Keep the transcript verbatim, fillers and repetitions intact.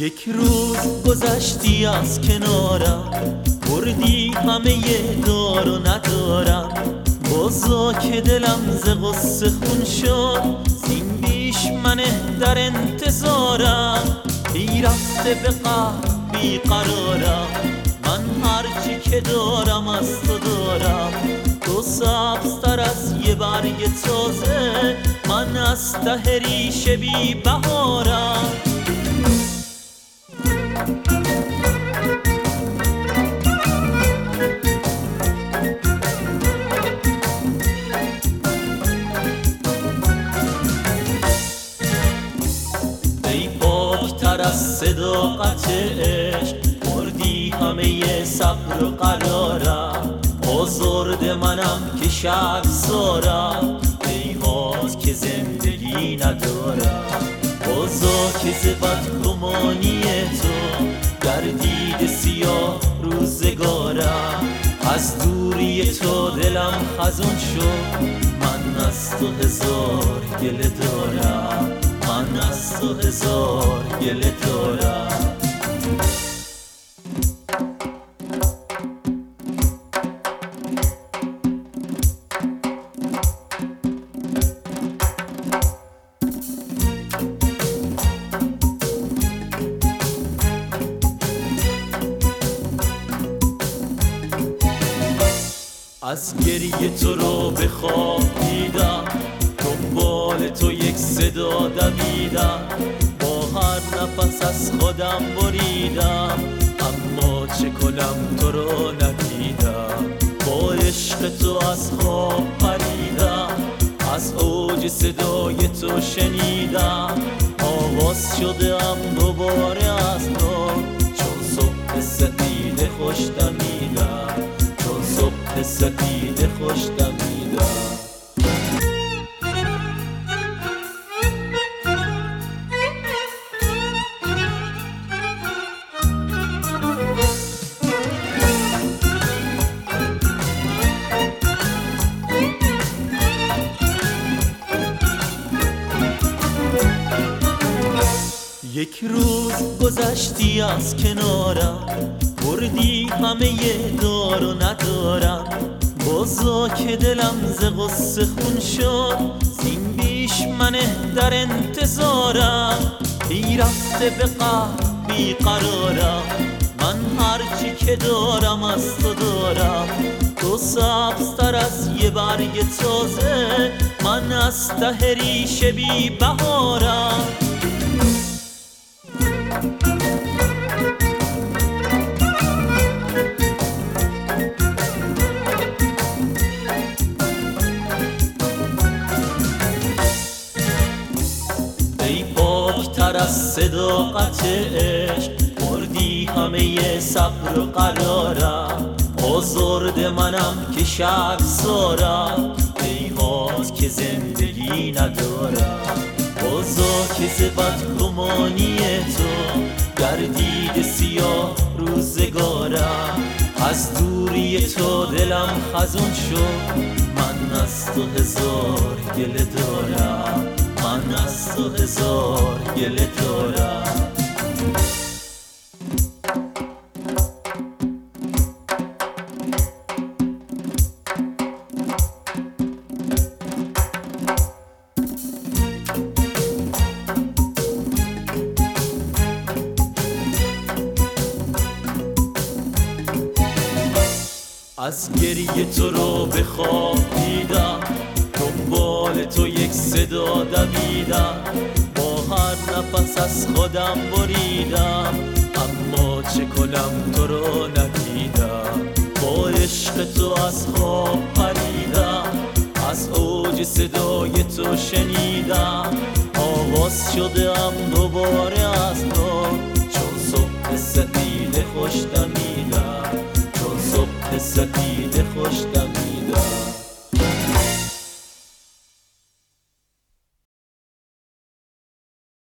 یک روز گذشتی از کنارم، بردی همه دار و ندارم. بازا که دلم ز غصه خون شد، زین بیش منه در انتظارم. ای رفته به قهر بی قرارم، من هرچی که دارم از تو دارم. تو سبزتر از یه برگ تازه، من از ته ریشه بی بهارم. ای پاکتر از صداقت عشق، بردی همه صبر و قرارم. آزرد منم که شرمسارم، ای حال که زندگی ندارم. بازا که ز بدگمانی تو گردید سیاه روزگارم. از دوری تو دلم خزون شد، من از تو هزار گله دارم. من از تو هزار گله دارم. از گریه تو رو به خواب دیدم، دنبال تو یک صدا دویدم. با هر نفس از خودم بریدم، اما چه کنم تو رو ندیدم. با عشق تو از خواب پریدم، از اوج صدای تو شنیدم. آواز شده ام دوباره از نو، چون صبح سپید خوش دمیدم. چون صبح سپید خوش دمیدم. یک روز گذشتی از کنارم، بردی همه دار و ندارم. بازا که دلم ز غصه خون شد، زین بیش منه در انتظارم. ای رفته به قهر بی قرارم، من هرچی که دارم از تو دارم. تو سبزتر از یه برگ تازه، من از ته ریشه بی بهارم. تر از صداقت عشق، بردی همه صبر و قرارم. آزرد منم که شرمسارم، ای حال که زندگی ندارم. بازا که ز بدگمانی تو گردید سیاه روزگارم. از دوری تو دلم خزون شد، من از تو هزار گله دارم. من از تو هزار گله دارم. از گریه تو رو به خواب دیدم، دنبال تو یک صدا دویدم. با هر نفس از خودم بریدم، اما چه کنم تو رو ندیدم. با عشق تو از خواب پریدم، از اوج صدای تو شنیدم. آواز شده ام دوباره از نو، چون صبح سپید خوش دمیدم. چون صبح سپید خوش دمیدم.